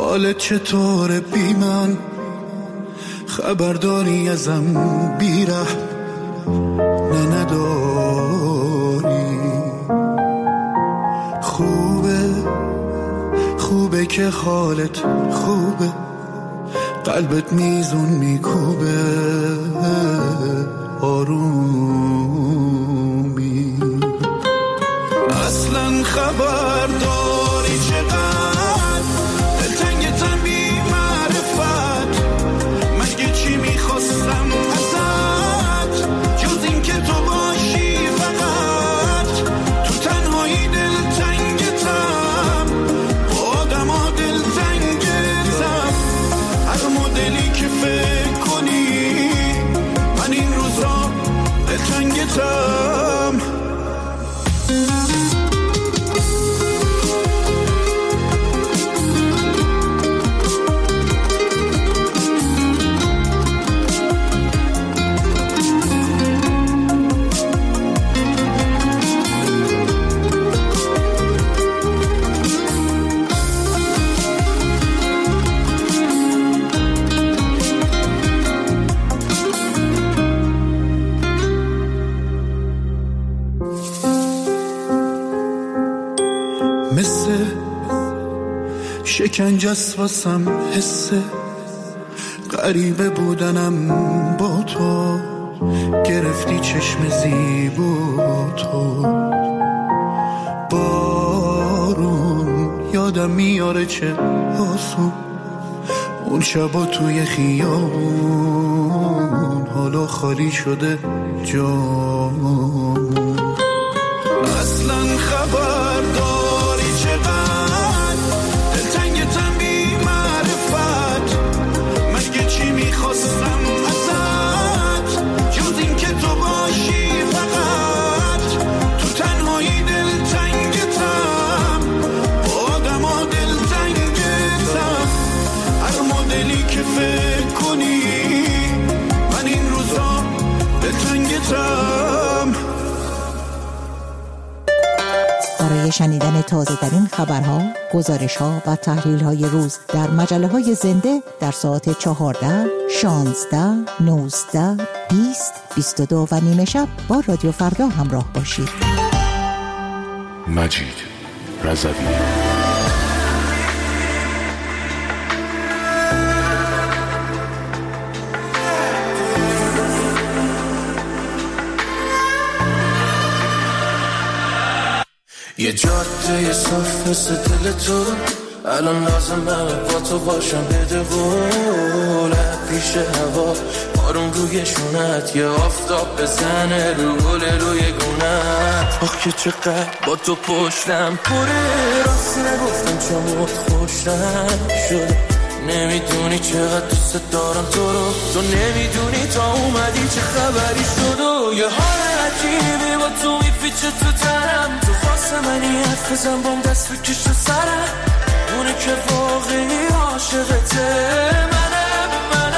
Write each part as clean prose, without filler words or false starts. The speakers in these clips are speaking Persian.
حالت چطوره بی من؟ خبرداری ازم بیره نه نداری. خوبه که حالت خوبه، قلبت میزون میکوبه آرومی. اصلا خبرداری چقدر دلتنگتم بی معرفت. مگه چی میخواستم ازت جز این که تو باشی فقط؟ تو تنهایی دلتنگتم، با آدم ها دلتنگتم. هر مدلی که فکر کنی من این روزا دلتنگتم. مثل شکنجست واسم حسه غریبه بودنم با تو. گرفتی چشم زیبا تو، بارون یادم میاره چه آسون اون شبا توی خیابون. حالا خالی شده جامون. اصلا خبرداری چقدر دلتنگتم بی معرفت. مگه چی میخواستم ازت جز این که تو باشی فقط؟ تو تنهایی دلتنگتم، با آدم ها دلتنگتم. هر مدلی که فکر کنی من این روزا دلتنگتم. برای شنیدن تازه‌ترین خبرها، گزارش‌ها و تحلیل‌های روز در مجله‌های زنده در ساعت 14، 16، 19، 20، 22 و نیمه شب با رادیو فردا همراه باشید. مجید رضوی. یه جاده صاف مثل دل تو، الان لازمه با تو باشم. بده قول پیش هوا، بارون روی شونت، یه آفتاب بزنه روی گونت. آخ که چقدر با تو پشتم پره، راست نگفتم چموت خوشم شده. نمیدونی چقدر دوست دارم تو رو، تو نمیدونی تا اومدی چه خبری شد. و یه حال عجیبی با تو میپیچه تو تنم. تو واسه منی حرف بزن بام دست بکش تو سرم. اونه که واقعی عاشقته منم.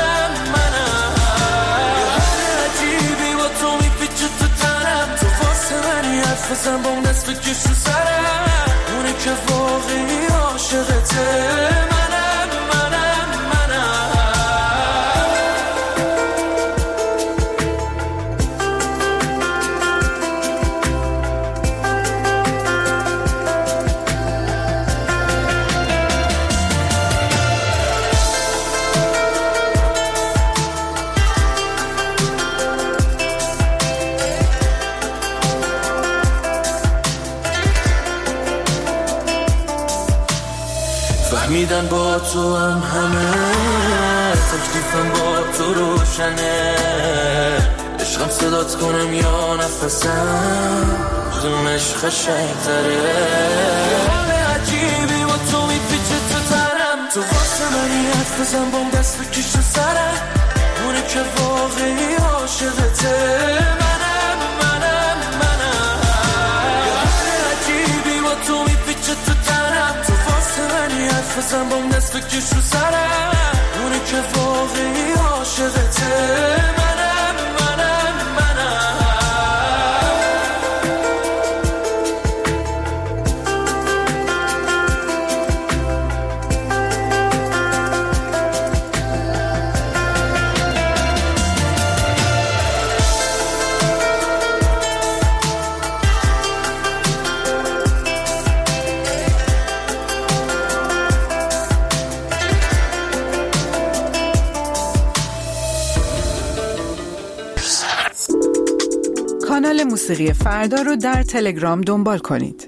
یه حال عجیبی با تو میپیچه تو تنم. تو واسه منی حرف بزن بام دست بکش تو سرم. اونه که واقعی عاشقته منم. فهمیدن با تو هم همه، تکلیفم با تو روشنه. عشقم صدات کنم یا نفسم، کدومش قشنگ‌تره. حال عجیبی با تو میپیچه تو تنم. تو واسه منی حرف بزن بام دست بکش تو سرم. اونه که واقعی عاشقته منم. یه حال عجیبی با تو میپیچه تو تنم. تو واسه منی حرف بزن بام دست بکش تو سرم. اونه که واقعی عاشقته منم. کانال موسیقی فردا رو در تلگرام دنبال کنید.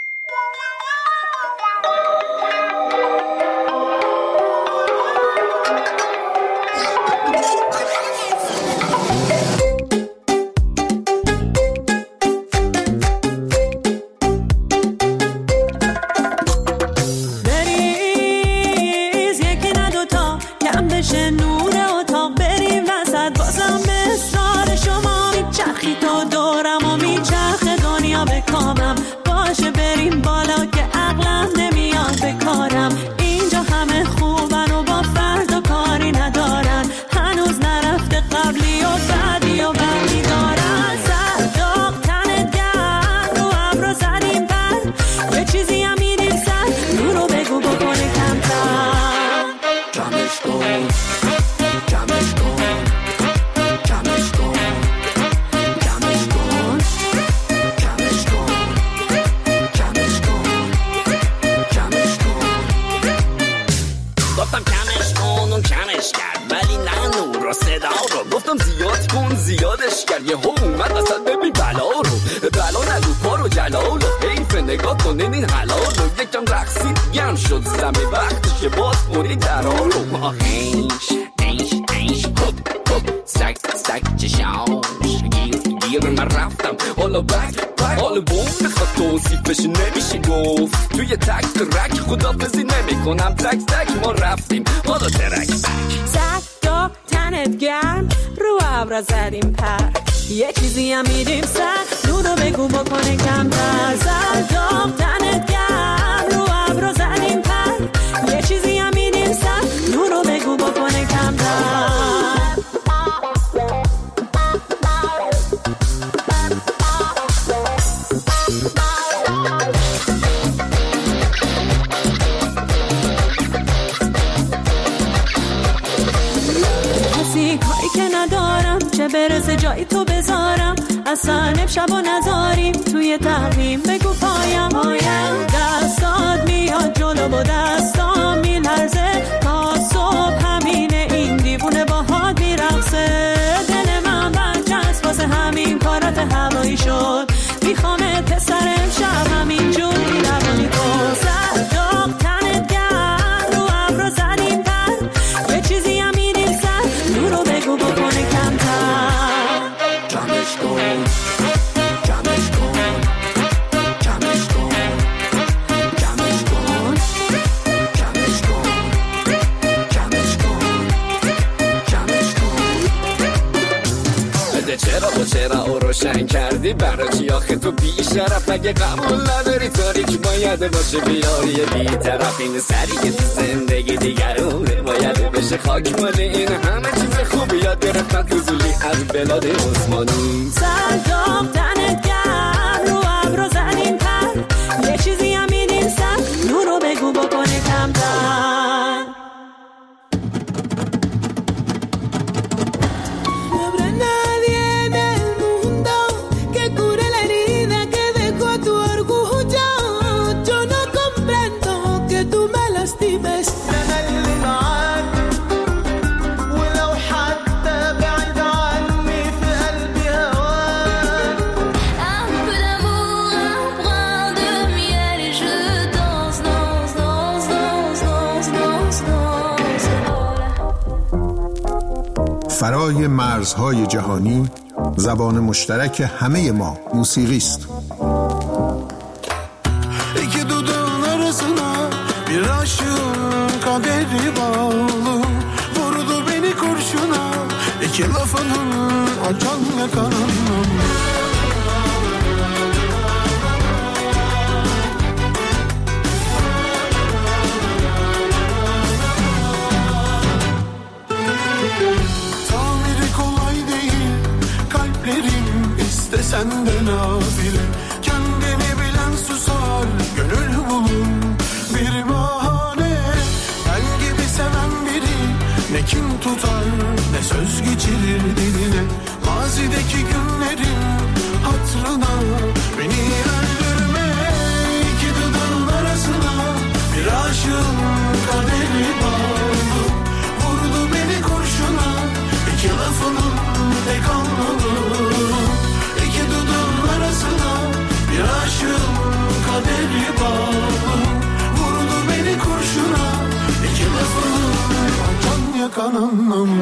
زدیم پر یه چیزی هم میدیم سر نورو بگو بکنه کمتر زد داغ تنت گرم رو ابرو زدیم پر یه چیزی هم میدیم سر نورو بگو بکنه کمتر برسه جایی تو بذارم اصلا امشب و نذاریم توی تقویم بگو پایم دستات میاد جلو با دستام میلرزه تا صبح همینه این دیوونه باهات میرقصه دل من برچسب واسه همین کارات هوایی شد میخوامت پسر امشب همین جوری روانی کن سر داغ تنت گرم رو ابرو زدیم پر یه چیزی هم میدیم سر نورو بگو بکنه کمتر چرا او روشن کردی برای چی آخه تو بی شرف اگه قبول نداری تاریک باید باشه بیاری بی طرف این سری که تو زندگی دیگرونه باید بشه خاک مال این همه چیز خوبی یاد گرفتن تو زولی از بلاد عثمانی سر داغ تنت گرم رو ابرو زدیم پر یه چیزی هم میدیم سر نورو بگو بکنه کمتر فرای مرزهای جهانی زبان مشترک همه ما موسیقی است. İki dudağın arasına bir aşığın kaderi bağlı vurdu beni kurşuna iki lafının acan ve kananım. İstesen de nafile kendini bilen susar gönül bulun bir bahane ben gibi seven biri ne kim tutar ne söz geçirir diline mazideki yakan anlamı.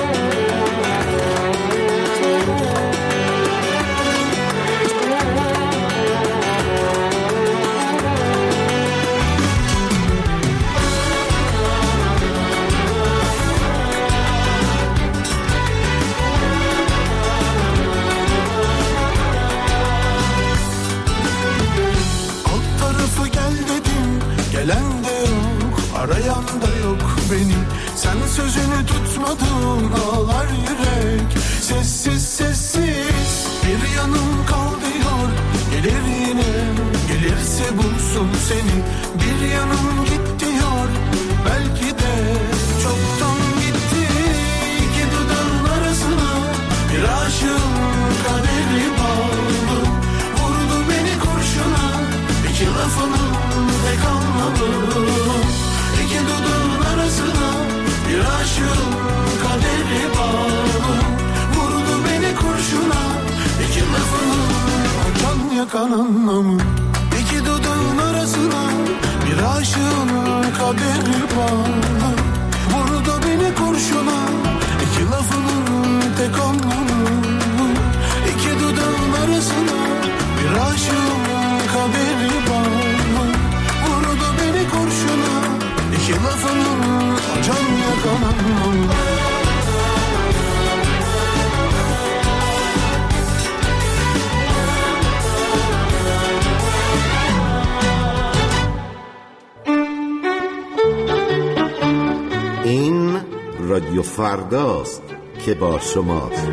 Gelen de yok, arayan da yok beni. Sen sözünü tutmadın, ağlar yürek. Sessiz sessiz bir yanım kal diyor. Gelir yine, gelirse bulsun seni. Bir yanım git diyor, belki de çoktan gitti. İki dudağın arasına bir aşığın kaderi bağlı. Vurdu beni kurşuna, iki lafının tek anlamı. İki dudağın arasına bir aşığın kaderi bağlı. Vurdu beni kurşuna, iki lafının can yakan anlamı. İki dudağın arasına bir aşığın kaderi bağlı. Vurdu beni kurşuna, iki lafının tek anlamı. İki dudağın arasına bir aşığın kaderi bağlı. Vurdu beni kurşuna, iki lafının can yakan anlamı. این رادیو فرداست که با شماست.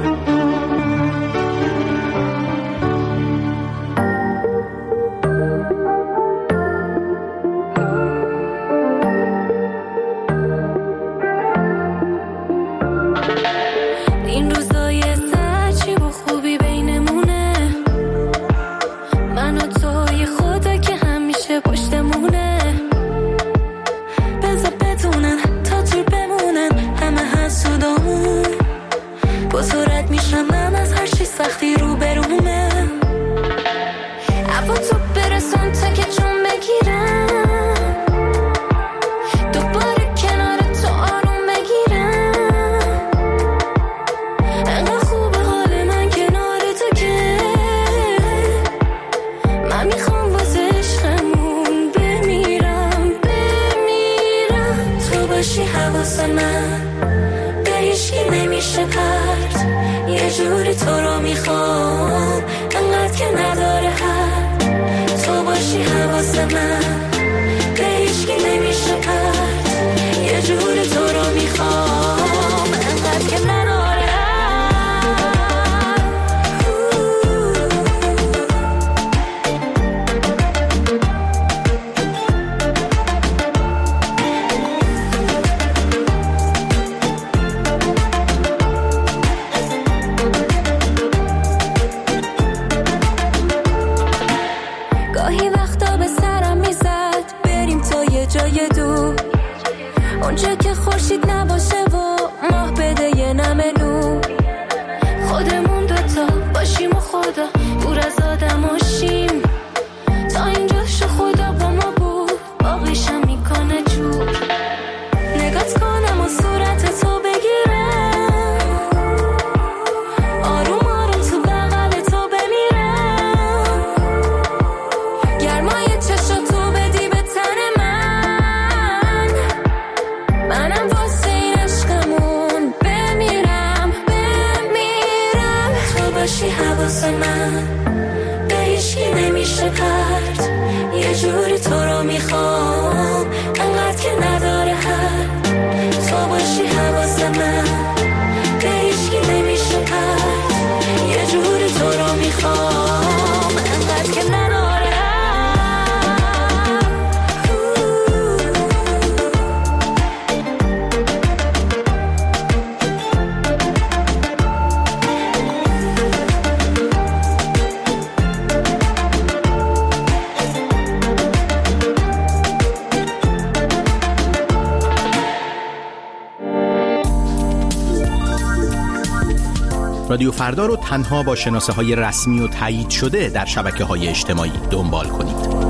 رادیو فردا رو تنها با شناسه های رسمی و تایید شده در شبکه های اجتماعی دنبال کنید.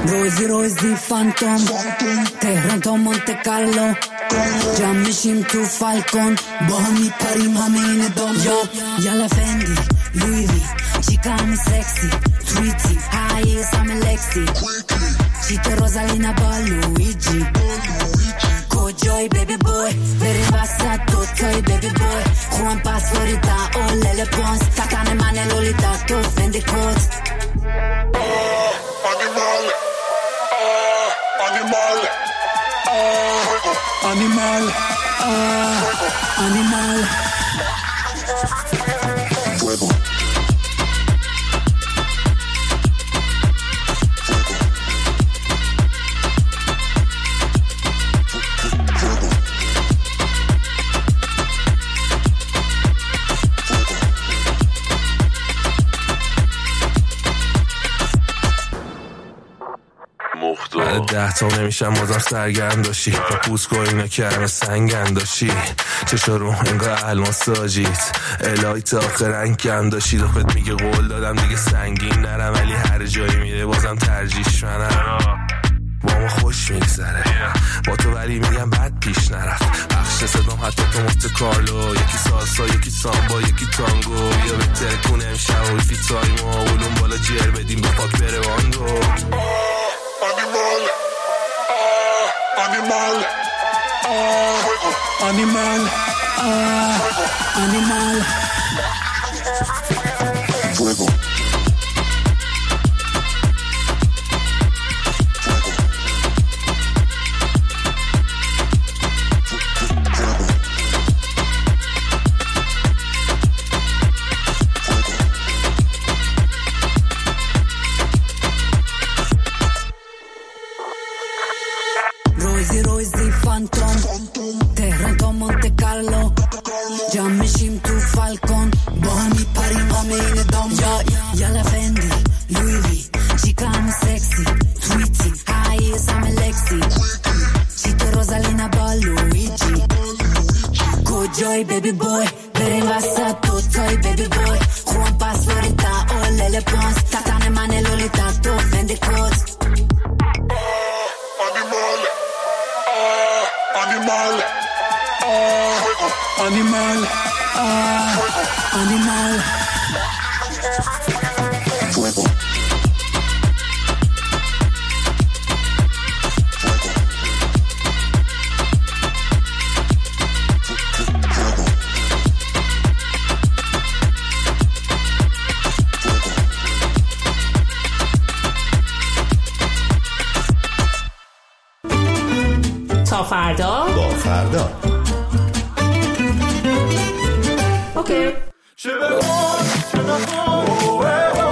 روزی فانتوم تهران تا مونت کارلو جمع میشیم تو فالکون با هم میپریم همه این دنیا یالا فندی لوی وی چیکا همی سکسی تویتی هاییز همه لکسی چیکا روزالینا با لویجی کجای بیبی بوی بریم وسط دوتای بیبی بوی خوان پاسوریتا اولل پونس تکن من لولیتا تو فندی کود Animal, animal. Fuego. بعد 10 تا نمیشم بازم سرگرم داشتی با پوست کوینه که همه سنگن داشتی چشا رو انگار الماس آجیت الهی تا آخر رنگ کم داشتی دفت میگه قول دادم دیگه سنگین نرم ولی هر جایی میره بازم ترجیش منم با ما خوش میگذره با تو ولی میگم بد پیش نرفت بخش صدام حتی تو مفت کارلو یکی سالسا یکی سامبا یکی تانگو یا بهتره کنه امشب و فی تایم و اولون بالا جر بدیم به پاک بره واندو Animal, animal, animal. Fuego. روزی فانتوم تهران تا مونت کارلو جمع میشیم تو فالکون با هم میپریم همه این دنیا یالا فندی لوی وی چیکا همی سکسی تویتی هاییز همه لکسی چیکا روزالینا با لویجی کجای بیبی بوی بریم وسط دوتای بیبی بوی خوان پاسوریتا اولل پونس تکن من لولیتا تو فندی کود Animal, animal, animal. Fuego. تا فردا با فردا اوکی چه بخواد چه نخواد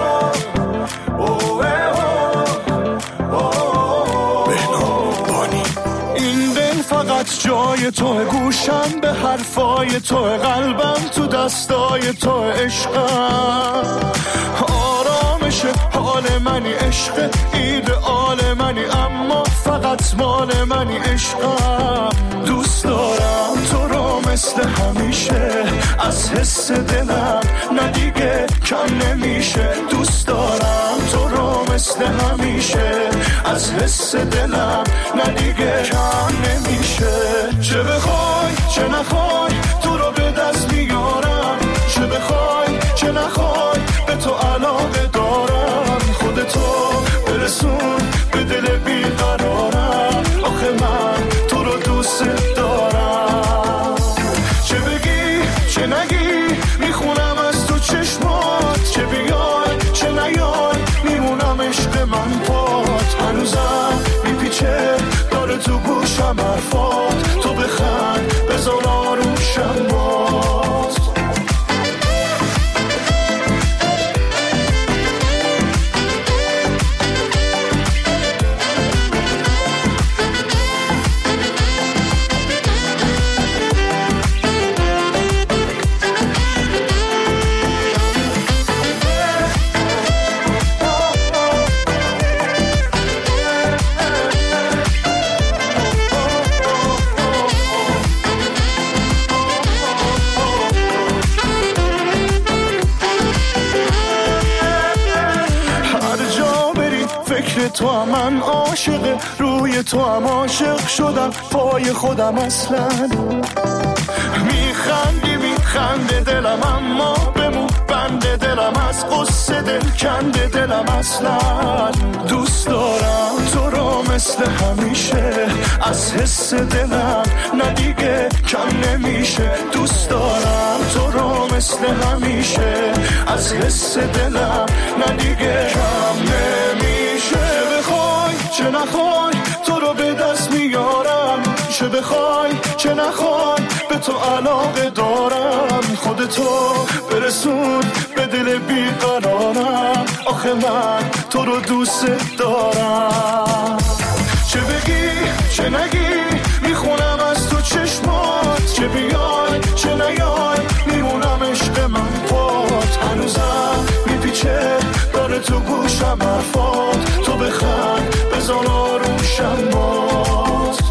این دل فقط جای تو گوشم به حرفای تو قلبم تو دستای تو عشقم آرامش حال منی عشق ایدئال منی اما فقط مال منی عشقم دوست دارم تو رو مثل همیشه از حس دلم نه دیگه کم نمیشه دوست دارم تو رو مثل همیشه از حس دلم نه دیگه کم نمیشه چه بخوای چه نخوای تو رو به دست میارم چه بخوای چه نخوای به تو علاقه دارم خودتو برسون به دل بیقرارم آخه من تو رو دوست دارم چه بگی چه نگی میخونم از تو چشمات چه بیای چه نیای میمونم عشق من پات هنوزم میپیچه داره تو گوشم حرفات تو بخند بذار آروشم باز تو هم من عاشق، روی تو هم عاشق شدم، پای خودم اصلا. میخنده دلم اما بمون بنده دلم، از قصه دل کنده دلم اصلا. دوست دارم تو رو مثل همیشه، از حس دلم ندیگه کم نمیشه. دوست دارم تو رو مثل همیشه، از حس دلم ندیگه کم نمیشه. بخوای چه نخوای تو رو به دست میارم، چه بخوای چه نخوای به تو علاقه دارم. خودتو برسون به دل بیقرارم، آخه من تو رو دوست دارم. چه بگی چه نگی میخونم از تو چشمات، چه بیای چه نیای میمونم عشق من پات. هنوزم میپیچه داره تو گوشم حرفات، تو بخند بزن آروشم باز.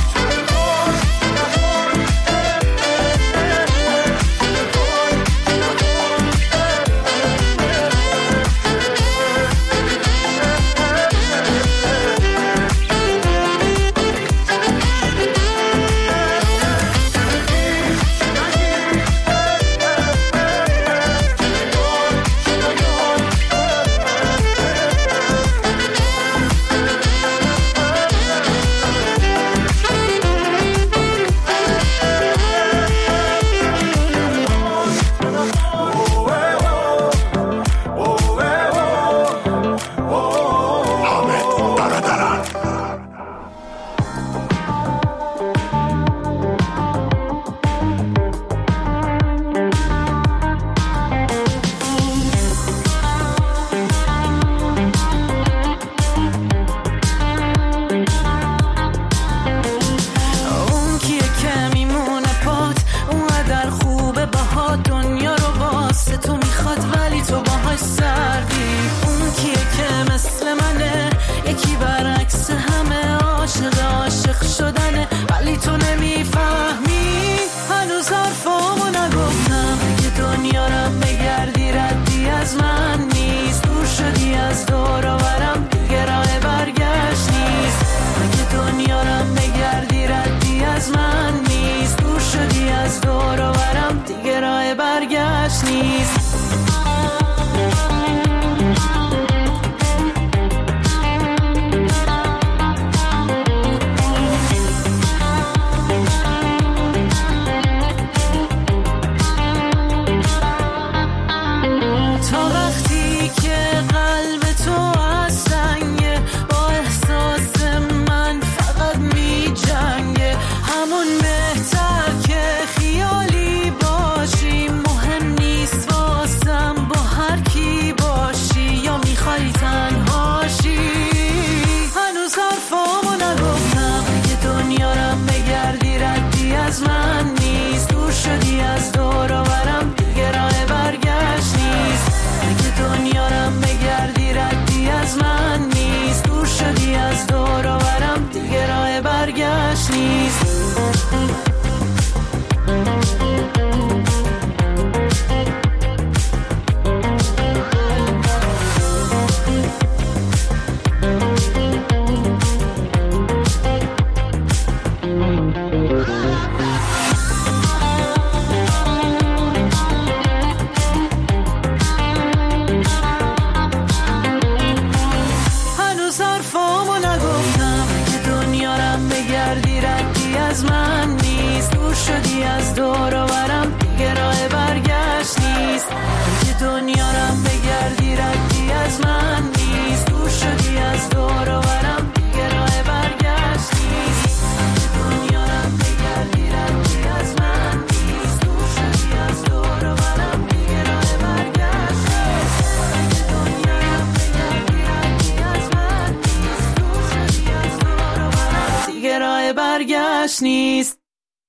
نیست.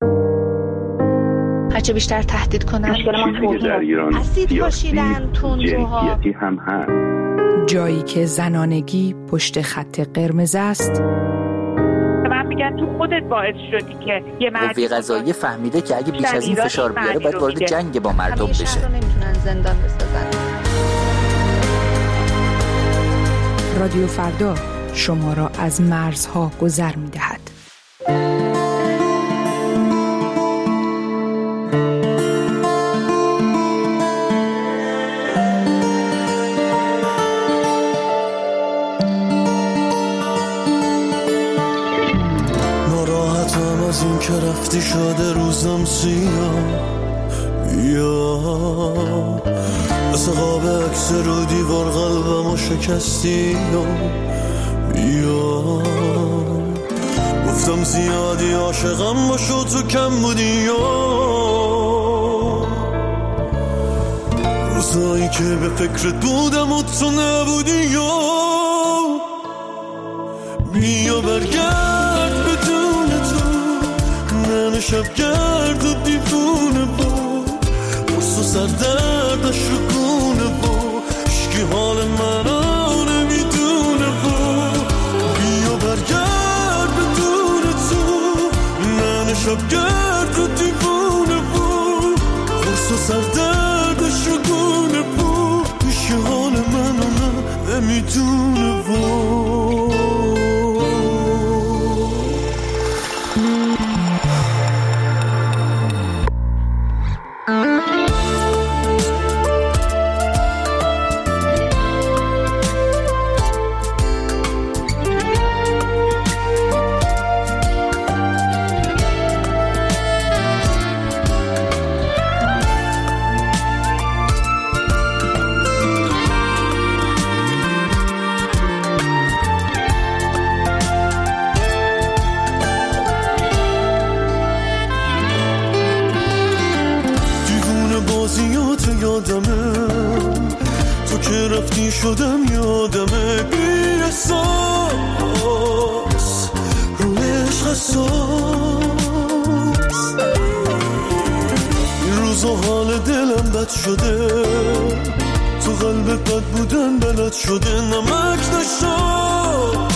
هرچه بیشتر تهدید کنن مشکل ما در ایران اسید پاشیدن، تندروها، جنسیتی هم هست. جایی که زنانگی پشت خط قرمز است. من میگن تو خودت باعث شدی که یه قوه قضاییه فهمیده که اگه بیش از این فشار بیاره باید وارد جنگ با مردم بشه. همیشه نمیتونن زندان بسازن. رادیو فردا شما را از مرزها گذر می دهد. ناراحتم از این که رفتی شده روزم سیاه، یا مثل قاب عکس رو دیوار قلبمو شکستی، یا گفتم زیادی عاشقم باشو تو کم بودی، یا روزایی که به فکرت بودم و تو نبودی، یا بیا برگرد بدون تو، من شب گرد و دیوونه بود، برس و سردردش رو گونه بود، عشقی حال منو نمیدونه بود، بیا برگرد بدون تو، من شب گرد و دیوونه بود، برس و سردردش رو گونه بود، عشقی حال منو نمیدونه بود. تو که رفتی شدم یادمه، بی احساس رو عشق حساس، این روزا حال دلم بد شده، تو قلبت بد بودن بلد شده، نمک نشد